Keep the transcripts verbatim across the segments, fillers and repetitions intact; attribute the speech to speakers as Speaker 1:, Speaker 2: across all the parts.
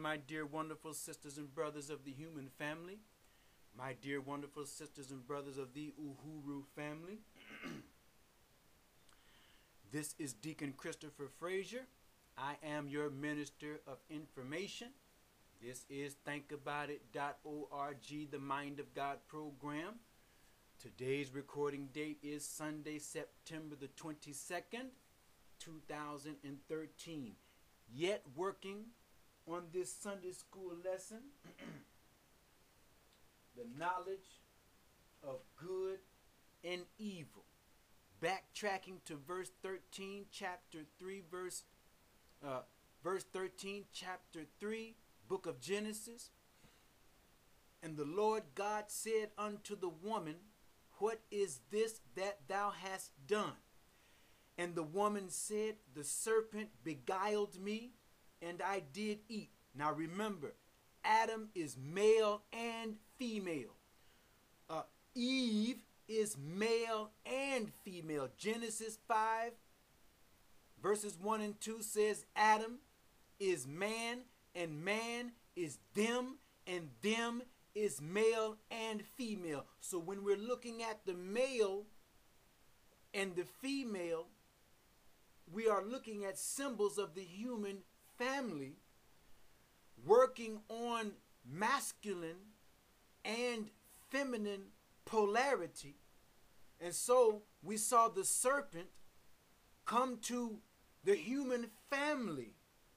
Speaker 1: my dear wonderful sisters and brothers of the human family, my dear wonderful sisters and brothers of the Uhuru family. This is Deacon Christopher Frazier. I am your minister of information. This is think about it dot org, the Mind of God program. Today's recording date is Sunday, September the twenty-second, two thousand thirteen. Yet working on this Sunday school lesson, the knowledge of good and evil. Backtracking to verse thirteen, chapter three, verse uh, verse thirteen, chapter three, book of Genesis. And the Lord God said unto the woman, what is this that thou hast done? And the woman said, the serpent beguiled me, and I did eat. Now remember, Adam is male and female. Uh, Eve is male and female. Genesis five, verses one and two says Adam is man, and man is them, and them is male and female. So when we're looking at the male and the female, we are looking at symbols of the human family working on masculine and feminine polarity. And so we saw the serpent come to the human family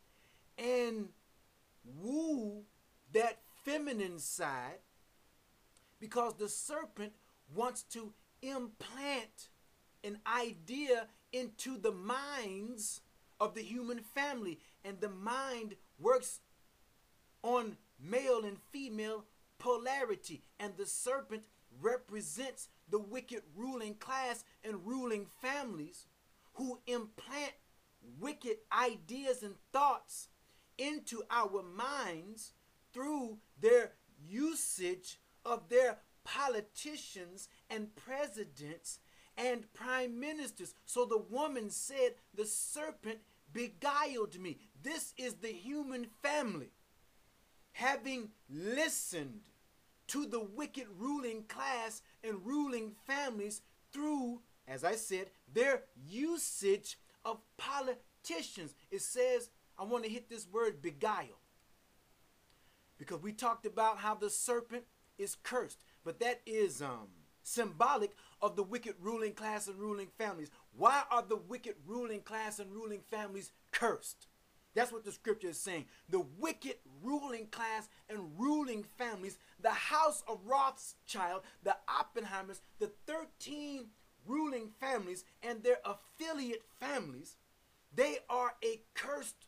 Speaker 1: and woo that feminine side, because the serpent wants to implant an idea into the minds of the human family, and the mind works on male and female polarity, and the serpent represents the wicked ruling class and ruling families who implant wicked ideas and thoughts into our minds through their usage of their politicians and presidents and prime ministers. So the woman said, the serpent beguiled me. This is the human family having listened to the wicked ruling class and ruling families through, as I said, their usage of politicians. It says, I want to hit this word beguile, because we talked about how the serpent is cursed, but that is um symbolic of the wicked ruling class and ruling families. Why are the wicked ruling class and ruling families cursed? That's what the scripture is saying. The wicked ruling class and ruling families, the house of Rothschild, the Oppenheimers, the thirteen ruling families and their affiliate families, they are a cursed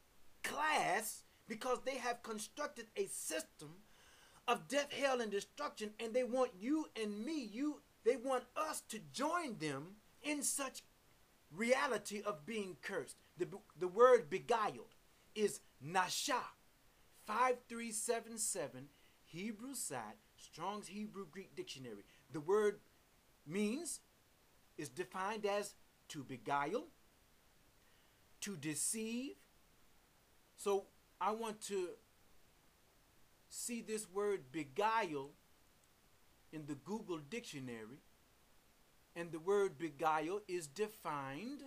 Speaker 1: class because they have constructed a system of death, hell, and destruction, and they want you and me, you, they want us to join them in such reality of being cursed. The, the word beguiled is nasha, five three seven seven, Hebrew side, Strong's Hebrew Greek Dictionary. The word means, is defined as to beguile, to deceive. So I want to see this word beguile in the Google dictionary, and the word beguile is defined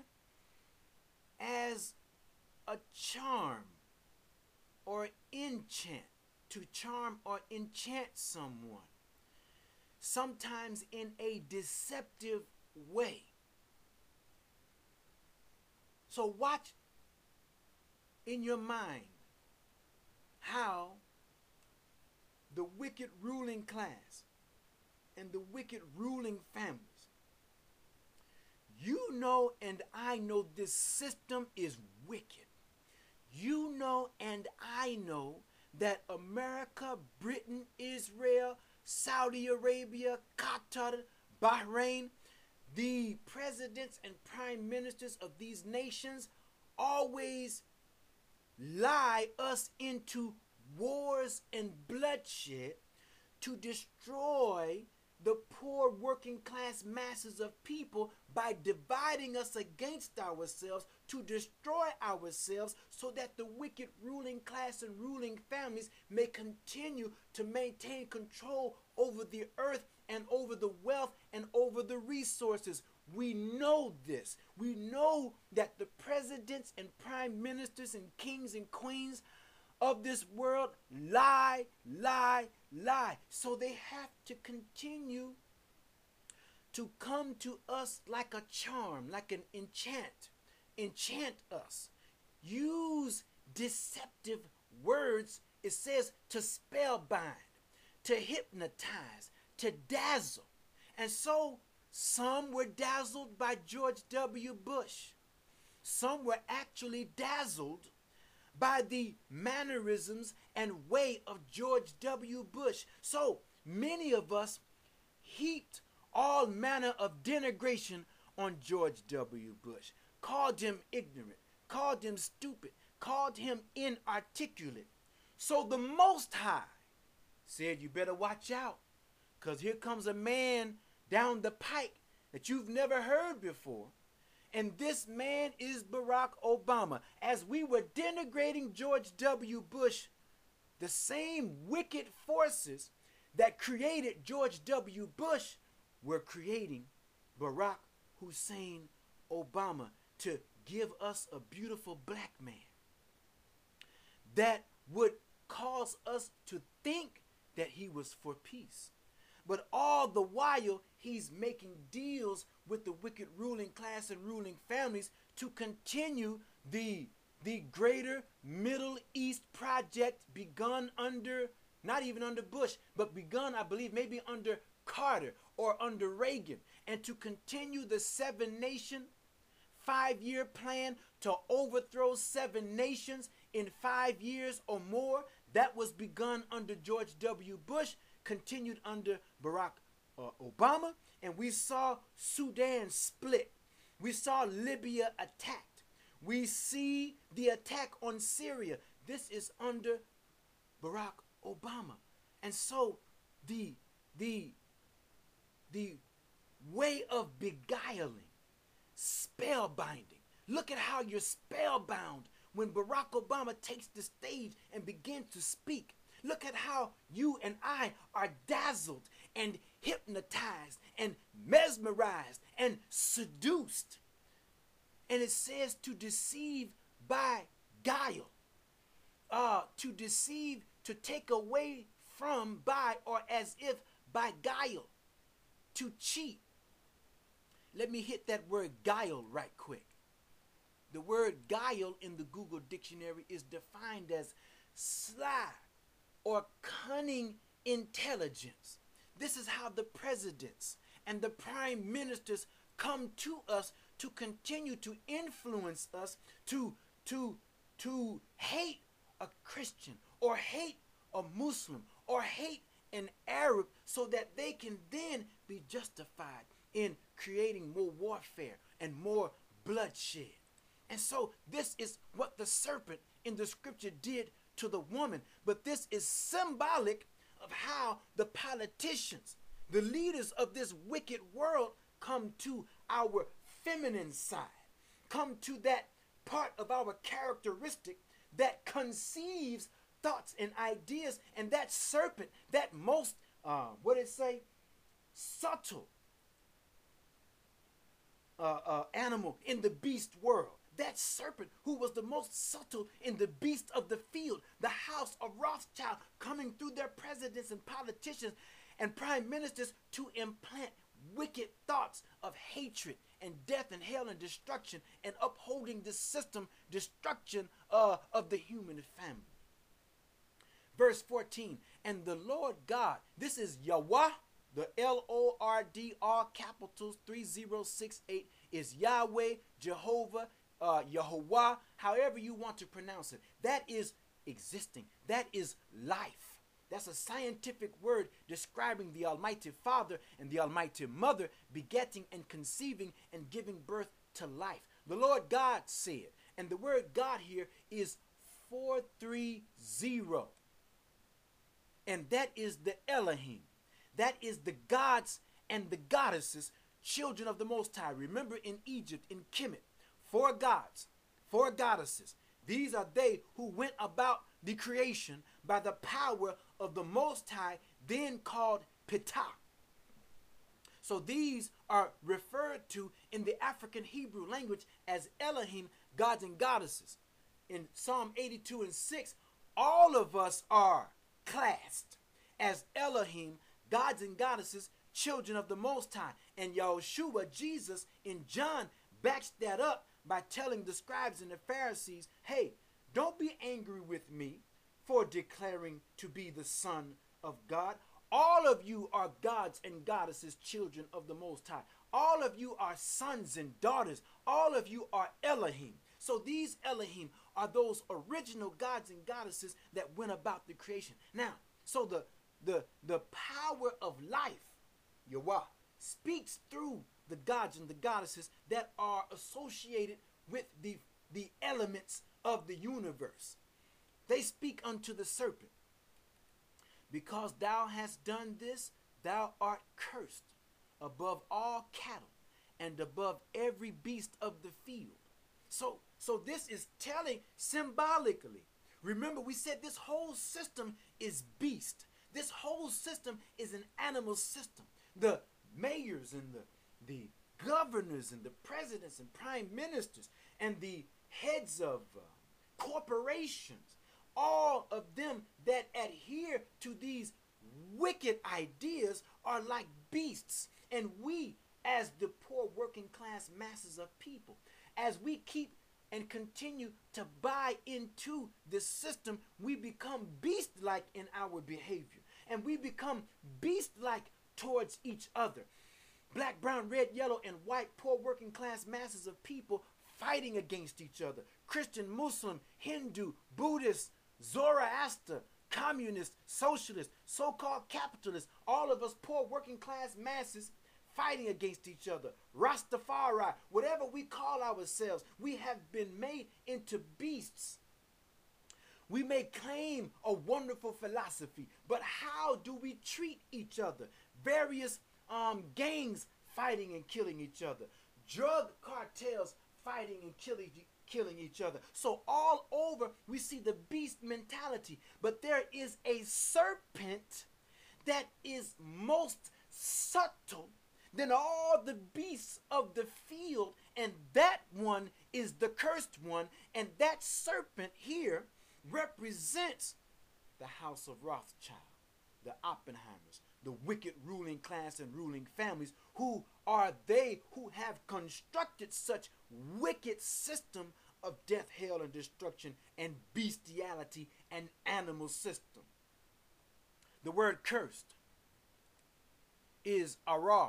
Speaker 1: as a charm or enchant, to charm or enchant someone, sometimes in a deceptive way. So watch in your mind how the wicked ruling class and the wicked ruling families, you know and I know this system is wicked. You know and I know that America, Britain, Israel, Saudi Arabia, Qatar, Bahrain, the presidents and prime ministers of these nations always lie us into wars and bloodshed to destroy the poor working class masses of people by dividing us against ourselves to destroy ourselves so that the wicked ruling class and ruling families may continue to maintain control over the earth and over the wealth and over the resources. We know this. We know that the presidents and prime ministers and kings and queens of this world lie, lie, lie. So they have to continue to come to us like a charm, like an enchant, enchant us. Use deceptive words, it says, to spellbind, to hypnotize, to dazzle. And so some were dazzled by George W. Bush. Some were actually dazzled by the mannerisms and way of George W. Bush. So many of us heaped all manner of denigration on George W. Bush, called him ignorant, called him stupid, called him inarticulate. So the Most High said, you better watch out, because here comes a man down the pike that you've never heard before. And this man is Barack Obama. As we were denigrating George W. Bush, the same wicked forces that created George W. Bush were creating Barack Hussein Obama to give us a beautiful black man that would cause us to think that he was for peace. But all the while, he's making deals with the wicked ruling class and ruling families to continue the, the greater Middle East project begun under, not even under Bush, but begun, I believe, maybe under Carter or under Reagan, and to continue the seven nation five-year plan to overthrow seven nations in five years or more. That was begun under George W. Bush, continued under Barack uh, Obama, and we saw Sudan split. We saw Libya attacked. We see the attack on Syria. This is under Barack Obama. And so the, the, the way of beguiling, spellbinding. Look at how you're spellbound when Barack Obama takes the stage and begins to speak. Look at how you and I are dazzled and hypnotized and mesmerized and seduced. And it says to deceive by guile. Uh, to deceive, to take away from, by, or as if by guile. To cheat. Let me hit that word guile right quick. The word guile in the Google dictionary is defined as sly or cunning intelligence. This is how the presidents and the prime ministers come to us to continue to influence us to, to, to hate a Christian or hate a Muslim or hate an Arab so that they can then be justified in creating more warfare and more bloodshed. And so this is what the serpent in the scripture did to the woman. But this is symbolic of how the politicians, the leaders of this wicked world, come to our feminine side, come to that part of our characteristic that conceives thoughts and ideas. And that serpent, that most, uh, what did it say, subtle uh, uh, animal in the beast world, that serpent who was the most subtle in the beast of the field, the house of Rothschild, coming through their presidents and politicians and prime ministers to implant wicked thoughts of hatred and death and hell and destruction, and upholding the system destruction uh, of the human family. Verse fourteen, and the Lord God, this is Yahweh, the L O R D, all capitals three zero six eight, is Yahweh, Jehovah, uh, Yehovah, however you want to pronounce it. That is existing. That is life. That's a scientific word describing the Almighty Father and the Almighty Mother begetting and conceiving and giving birth to life. The Lord God said, and the word God here is four three zero. And that is the Elohim. That is the gods and the goddesses, children of the Most High. Remember in Egypt, in Kemet, four gods, four goddesses. These are they who went about the creation by the power of the Most High, then called Ptah. So these are referred to in the African Hebrew language as Elohim, gods and goddesses. In Psalm eighty-two and six, all of us are classed as Elohim, gods and goddesses, children of the Most High. And Yahushua, Jesus, in John, backs that up by telling the scribes and the Pharisees, hey, don't be angry with me for declaring to be the Son of God. All of you are gods and goddesses, children of the Most High. All of you are sons and daughters. All of you are Elohim. So these Elohim are those original gods and goddesses that went about the creation. Now, so the the the power of life, Yahweh, speaks through the gods and the goddesses that are associated with the the elements of the universe. They speak unto the serpent. Because thou hast done this, thou art cursed above all cattle and above every beast of the field. So, so this is telling symbolically. Remember, we said this whole system is beast. This whole system is an animal system. The mayors and the, the governors and the presidents and prime ministers and the heads of uh, corporations, all of them that adhere to these wicked ideas are like beasts. And we, as the poor working class masses of people, as we keep and continue to buy into this system, we become beast-like in our behavior. And we become beast-like towards each other. Black, brown, red, yellow, and white poor working class masses of people fighting against each other. Christian, Muslim, Hindu, Buddhist, Zoroaster, communist, socialist, so-called capitalist, all of us poor working class masses fighting against each other. Rastafari, whatever we call ourselves, we have been made into beasts. We may claim a wonderful philosophy, but how do we treat each other? Various um, gangs fighting and killing each other. Drug cartels fighting and killing each other. killing each other. So all over we see the beast mentality, but there is a serpent that is most subtle than all the beasts of the field, and that one is the cursed one, and that serpent here represents the house of Rothschild, the Oppenheimers, the wicked ruling class and ruling families. Who are they who have constructed such wicked system of death, hell, and destruction, and bestiality, and animal system? The word cursed is arar,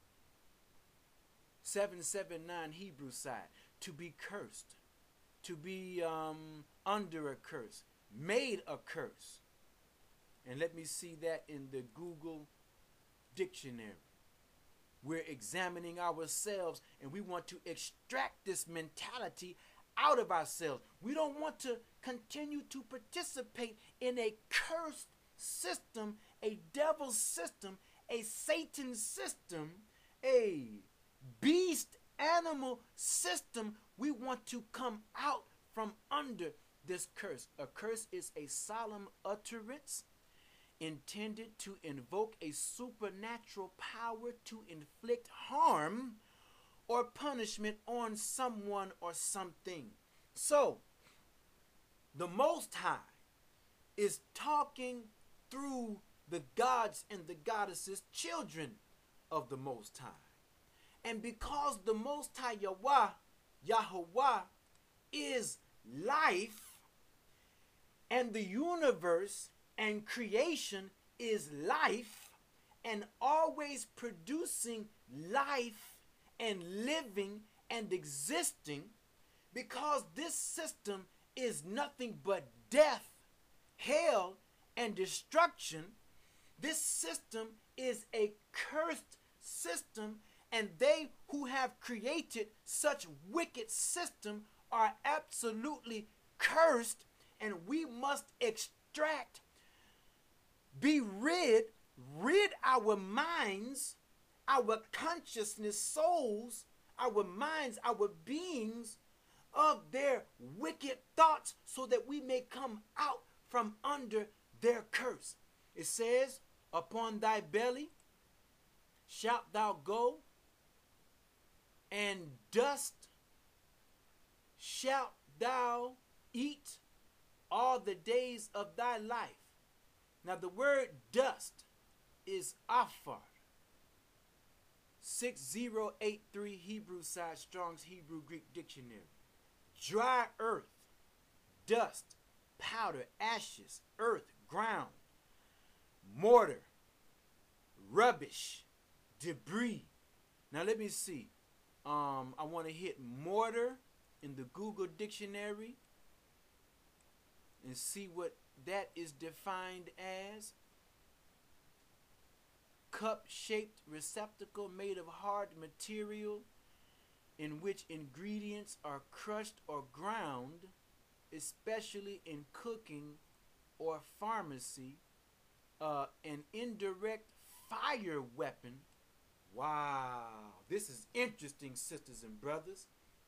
Speaker 1: seven seven nine Hebrew side, to be cursed, to be um, under a curse, made a curse. And let me see that in the Google dictionary. We're examining ourselves, and we want to extract this mentality out of ourselves. We don't want to continue to participate in a cursed system, a devil system, a Satan system, a beast animal system. We want to come out from under this curse. A curse is a solemn utterance intended to invoke a supernatural power to inflict harm or punishment on someone or something. So, the Most High is talking through the gods and the goddesses, children of the Most High. And because the Most High Yahweh, Yahweh, is life, and the universe and creation is life, and always producing life and living and existing, because this system is nothing but death, hell, and destruction. This system is a cursed system, and they who have created such wicked system are absolutely cursed, and we must extract, be rid, rid our minds, our consciousness, souls, our minds, our beings of their wicked thoughts so that we may come out from under their curse. It says, upon thy belly shalt thou go, and dust shalt thou eat all the days of thy life. Now the word dust is afar. six zero eight three Hebrew side Strong's Hebrew Greek Dictionary. Dry earth, dust, powder, ashes, earth, ground, mortar, rubbish, debris. Now let me see. Um, I want to hit mortar in the Google Dictionary and see what that is defined as. Cup-shaped receptacle made of hard material in which ingredients are crushed or ground, especially in cooking or pharmacy. Uh, an indirect fire weapon. Wow, this is interesting, sisters and brothers.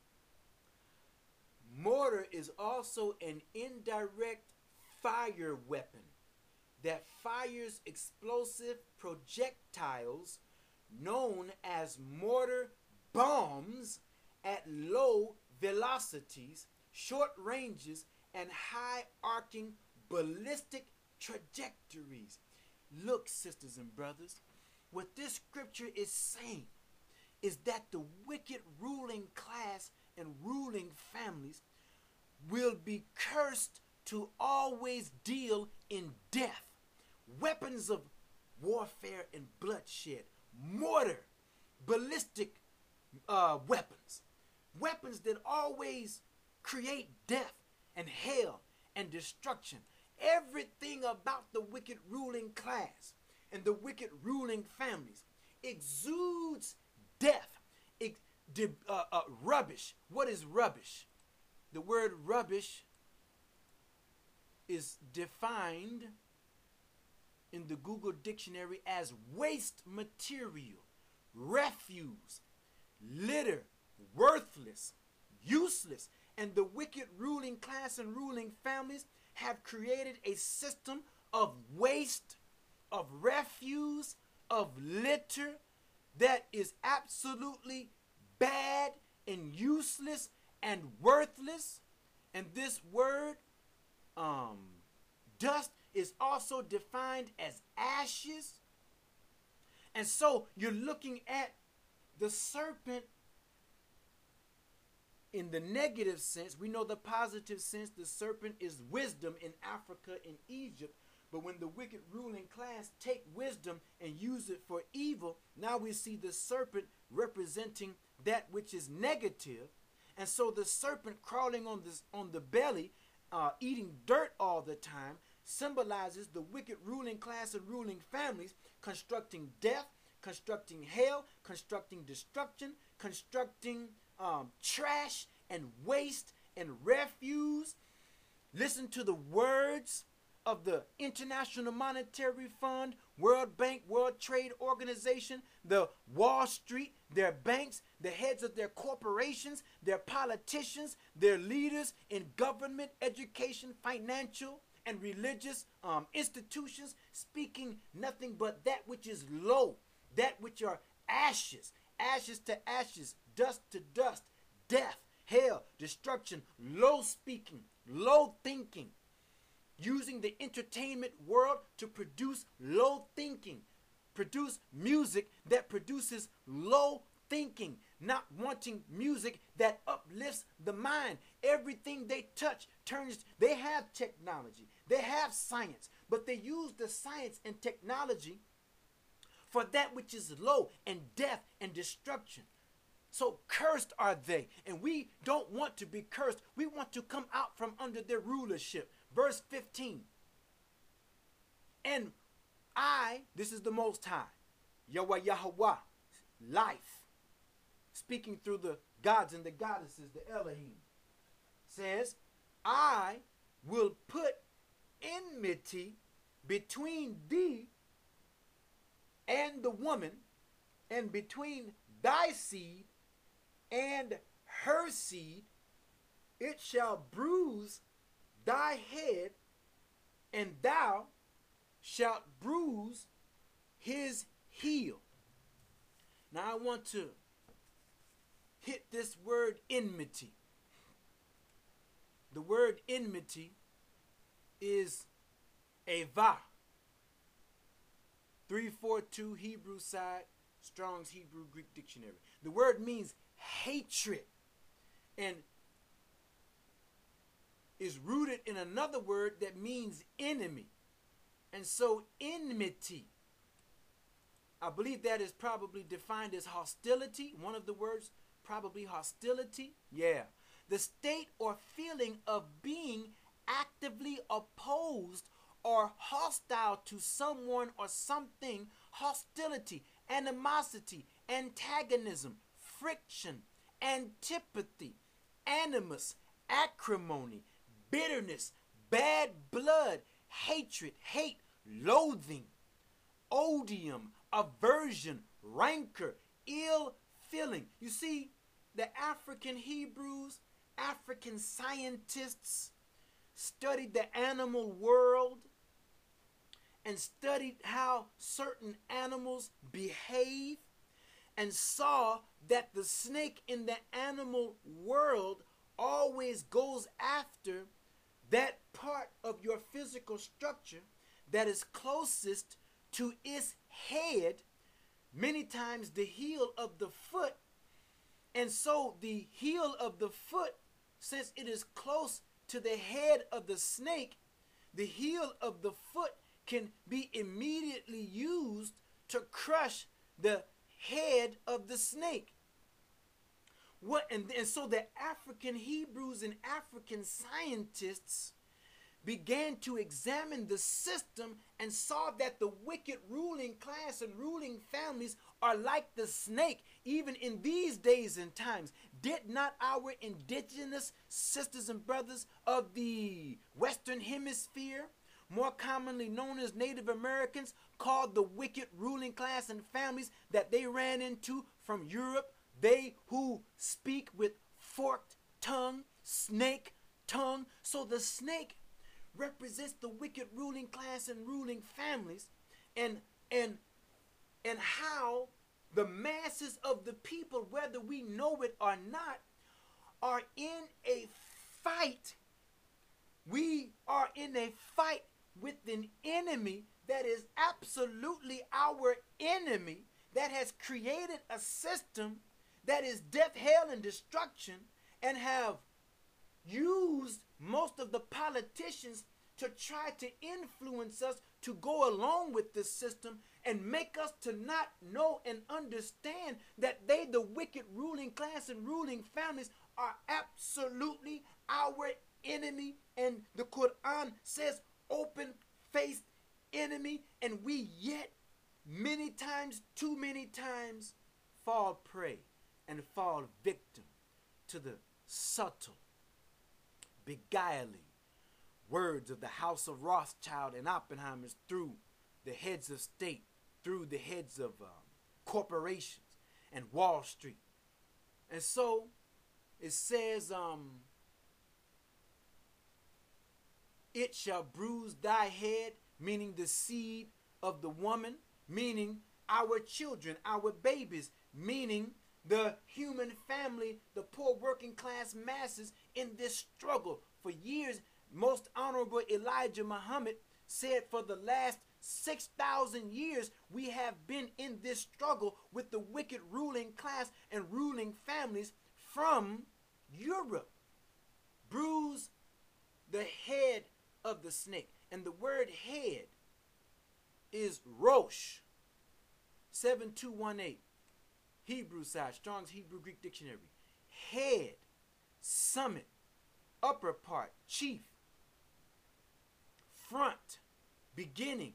Speaker 1: Mortar is also an indirect fire weapon that fires explosive projectiles known as mortar bombs at low velocities, short ranges, and high arcing ballistic trajectories. Look, sisters and brothers, what this scripture is saying is that the wicked ruling class and ruling families will be cursed to always deal in death, weapons of warfare and bloodshed, mortar, ballistic uh, weapons, weapons that always create death and hell and destruction. Everything about the wicked ruling class and the wicked ruling families exudes death, ex uh, uh, rubbish. What is rubbish? The word rubbish is defined in the Google Dictionary as waste material, refuse, litter, worthless, useless. And the wicked ruling class and ruling families have created a system of waste, of refuse, of litter that is absolutely bad and useless and worthless. And this word, um, dust, is also defined as ashes. And so you're looking at the serpent in the negative sense. We know the positive sense. The serpent is wisdom in Africa and Egypt. But when the wicked ruling class take wisdom and use it for evil, now we see the serpent representing that which is negative. And so the serpent crawling on this on the belly, uh, eating dirt all the time, symbolizes the wicked ruling class and ruling families constructing death, constructing hell, constructing destruction, constructing um, trash and waste and refuse. Listen to the words of the International Monetary Fund, World Bank, World Trade Organization, the Wall Street, their banks, the heads of their corporations, their politicians, their leaders in government, education, financial, and religious um, institutions, speaking nothing but that which is low, that which are ashes, ashes to ashes, dust to dust, death, hell, destruction, low speaking, low thinking, using the entertainment world to produce low thinking, produce music that produces low thinking, not wanting music that uplifts the mind. Everything they touch turns, they have technology, they have science, but they use the science and technology for that which is low and death and destruction. So cursed are they, and we don't want to be cursed. We want to come out from under their rulership. Verse fifteen. And I, this is the Most High, Yahweh Yahweh, life, speaking through the gods and the goddesses, the Elohim, says, I will put enmity between thee and the woman, and between thy seed and her seed, it shall bruise thy head, and thou shalt bruise his heel. Now I want to hit this word enmity. The word enmity is ava. three forty-two Hebrew side, Strong's Hebrew Greek Dictionary. The word means hatred and is rooted in another word that means enemy. And so enmity, I believe that is probably defined as hostility. One of the words, probably hostility. Yeah. The state or feeling of being actively opposed or hostile to someone or something. Hostility, animosity, antagonism, friction, antipathy, animus, acrimony, bitterness, bad blood, hatred, hate, loathing, odium, aversion, rancor, ill feeling. You see, the African Hebrews, African scientists studied the animal world and studied how certain animals behave and saw that the snake in the animal world always goes after that part of your physical structure that is closest to its head, many times the heel of the foot. And so the heel of the foot, since it is close to the head of the snake, the heel of the foot can be immediately used to crush the head of the snake. What and, and so the African Hebrews and African scientists began to examine the system and saw that the wicked ruling class and ruling families are like the snake even in these days and times. Did not our indigenous sisters and brothers of the Western Hemisphere, more commonly known as Native Americans, called the wicked ruling class and families that they ran into from Europe, they who speak with forked tongue, snake tongue? So the snake represents the wicked ruling class and ruling families, and and and how the masses of the people, whether we know it or not, are in a fight. We are in a fight with an enemy that is absolutely our enemy, that has created a system that is death, hell, and destruction, and have used most of the politicians to try to influence us to go along with this system and make us to not know and understand that they, the wicked ruling class and ruling families, are absolutely our enemy. And the Quran says open-faced enemy, and we yet many times, too many times, fall prey and fall victim to the subtle, beguiling words of the House of Rothschild and Oppenheimers through the heads of state, through the heads of um, corporations and Wall Street. And so it says, um, it shall bruise thy head, meaning the seed of the woman, meaning our children, our babies, meaning the human family, the poor working class masses in this struggle. For years, Most Honorable Elijah Muhammad said, for the last six thousand years, we have been in this struggle with the wicked ruling class and ruling families from Europe. Bruise the head of the snake. And the word head is Rosh. seven two one eight. Hebrew side, Strong's Hebrew Greek Dictionary. Head, summit, upper part, chief, front, beginning,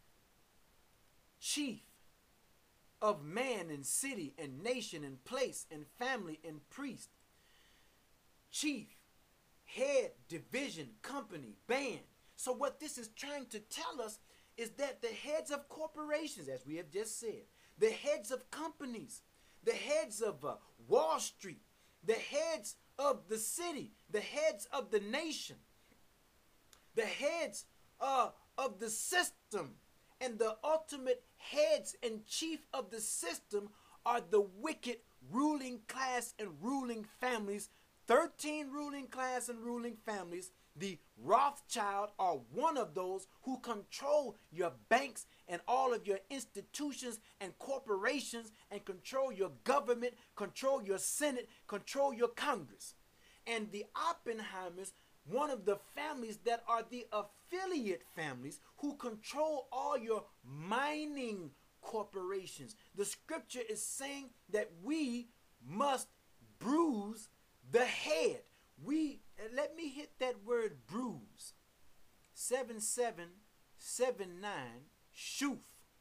Speaker 1: chief of man and city and nation and place and family and priest. Chief, head, division, company, band. So what this is trying to tell us is that the heads of corporations, as we have just said, the heads of companies, the heads of uh, Wall Street, the heads of the city, the heads of the nation, the heads uh, of the system, and the ultimate heads and chief of the system are the wicked ruling class and ruling families. thirteen ruling class and ruling families. The Rothschild are one of those who control your banks and all of your institutions and corporations, and control your government, control your Senate, control your Congress. And the Oppenheimers, one of the families that are the affiliate families who control all your mining corporations. The scripture is saying that we must bruise the head. We, let me hit that word bruise. seven seven seven nine, shuf.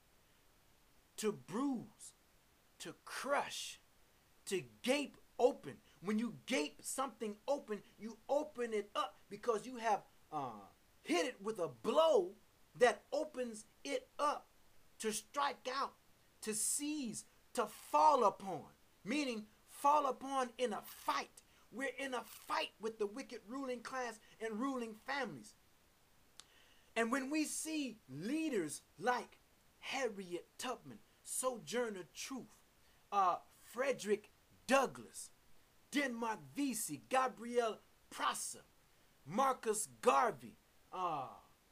Speaker 1: To bruise, to crush, to gape open. When you gape something open, you open it up because you have uh, hit it with a blow that opens it up to strike out, to seize, to fall upon. Meaning fall upon in a fight. We're in a fight with the wicked ruling class and ruling families. And when we see leaders like Harriet Tubman, Sojourner Truth, uh, Frederick Douglass, Denmark Vesey, Gabriel Prosser, Marcus Garvey, uh,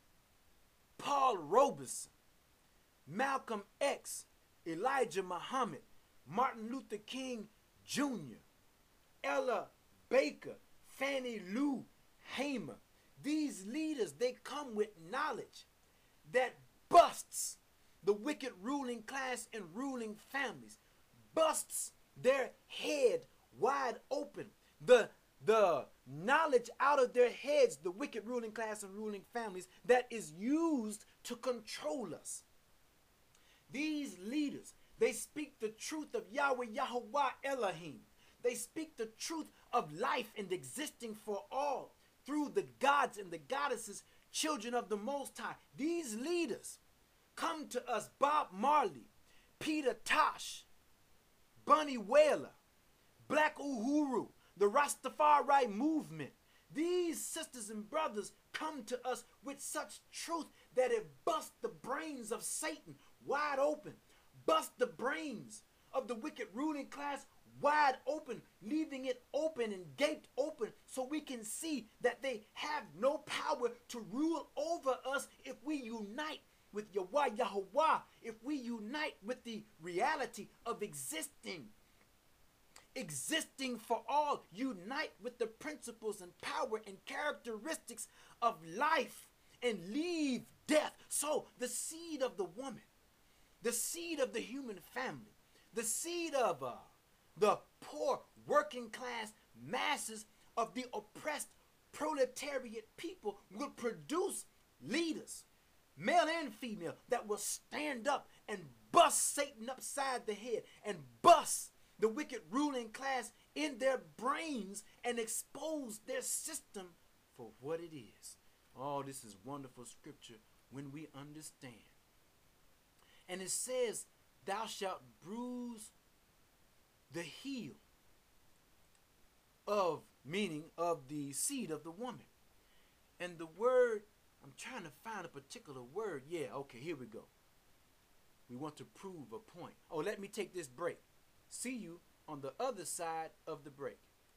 Speaker 1: Paul Robeson, Malcolm X, Elijah Muhammad, Martin Luther King Junior, Ella Baker, Fannie Lou Hamer. These leaders, they come with knowledge that busts the wicked ruling class and ruling families, busts their head wide open. The, the knowledge out of their heads, the wicked ruling class and ruling families, that is used to control us. These leaders, they speak the truth of Yahweh, Yahweh, Elohim. They speak the truth of life and existing for all through the gods and the goddesses, children of the Most High. These leaders come to us, Bob Marley, Peter Tosh, Bunny Wailer, Black Uhuru, the Rastafari movement. These sisters and brothers come to us with such truth that it busts the brains of Satan wide open, busts the brains of the wicked ruling class wide open, leaving it open and gaped open so we can see that they have no power to rule over us if we unite with Yahweh Yahweh, if we unite with the reality of existing. Existing for all, unite with the principles and power and characteristics of life and leave death. So the seed of the woman, the seed of the human family, the seed of uh, the poor working class masses of the oppressed proletariat people will produce leaders, male and female, that will stand up and bust Satan upside the head and bust the wicked ruling class in their brains and expose their system for what it is. Oh, this is wonderful scripture when we understand. And it says, thou shalt bruise the heel of, meaning of the seed of the woman. And the word, I'm trying to find a particular word. Yeah, okay, here we go. We want to prove a point. Oh, let me take this break. See you on the other side of the break.